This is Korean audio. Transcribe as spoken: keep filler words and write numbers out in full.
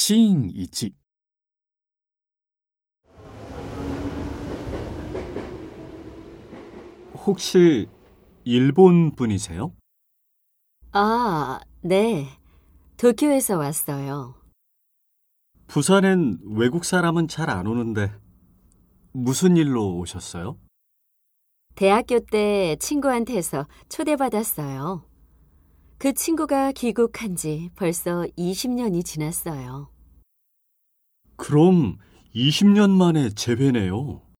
시인이지. 혹시 일본 분이세요? 아, 네. 도쿄에서 왔어요. 부산엔 외국 사람은 잘 안 오는데 무슨 일로 오셨어요? 대학교 때 친구한테서 초대받았어요. 그 친구가 귀국한 지 벌써 이십 년이 지났어요. 그럼 이십 년 만에 재회네요.